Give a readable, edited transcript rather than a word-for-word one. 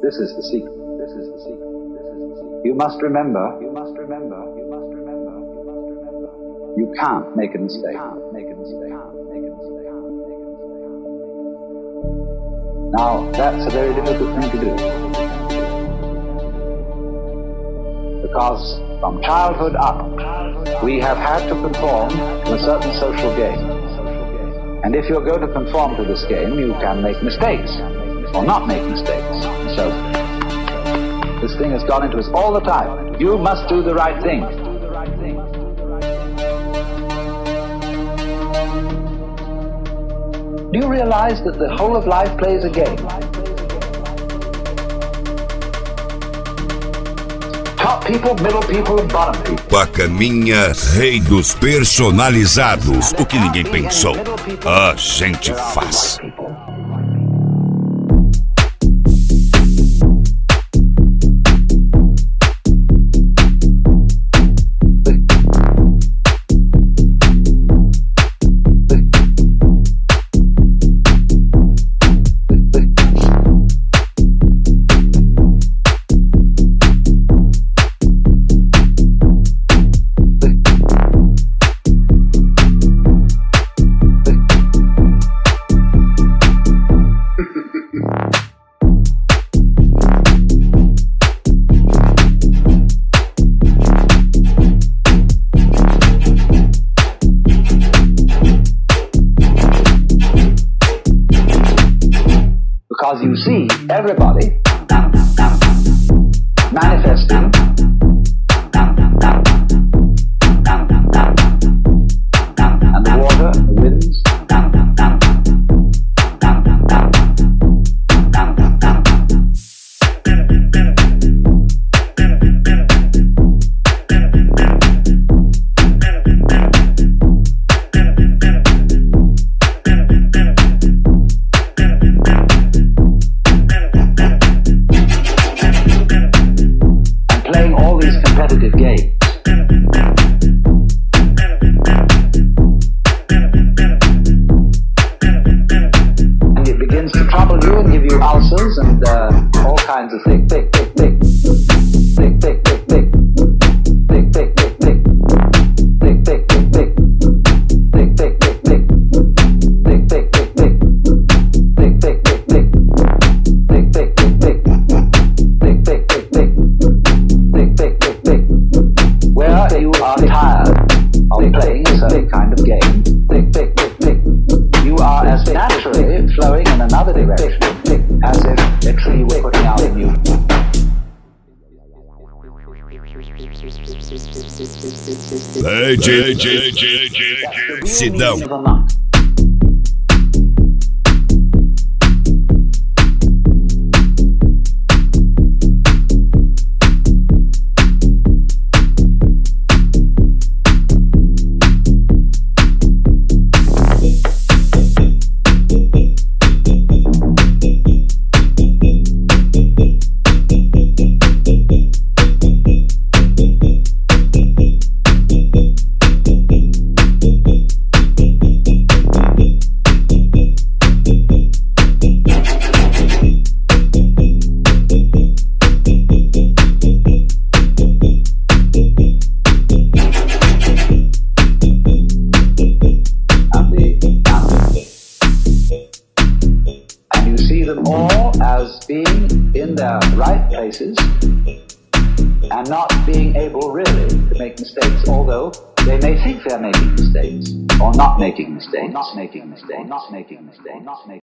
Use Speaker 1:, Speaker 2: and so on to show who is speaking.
Speaker 1: This is the secret. You must remember. You can't make a mistake. Now, that's a very difficult thing to do. Because from childhood up, we have had to conform to a certain social game. And if you're going to conform to this game, you can make mistakes, or not make mistakes. So, this thing has gone into us all the time. You must do the right thing. Do you realize that the whole of life plays a game? Top people, middle people, and bottom people.
Speaker 2: Bacaninha, rei dos personalizados. O que ninguém pensou, a gente faz.
Speaker 1: Because you see everybody manifesting and the water, the winds, competitive games. And it begins to trouble you and give you ulcers and all kinds of things. You are tired of playing a certain kind of game. You are as naturally flowing in another direction as if a tree were putting out a new.
Speaker 2: Sidão. As being in their right places and not being able really to make mistakes, although they may think they're making mistakes or not making mistakes.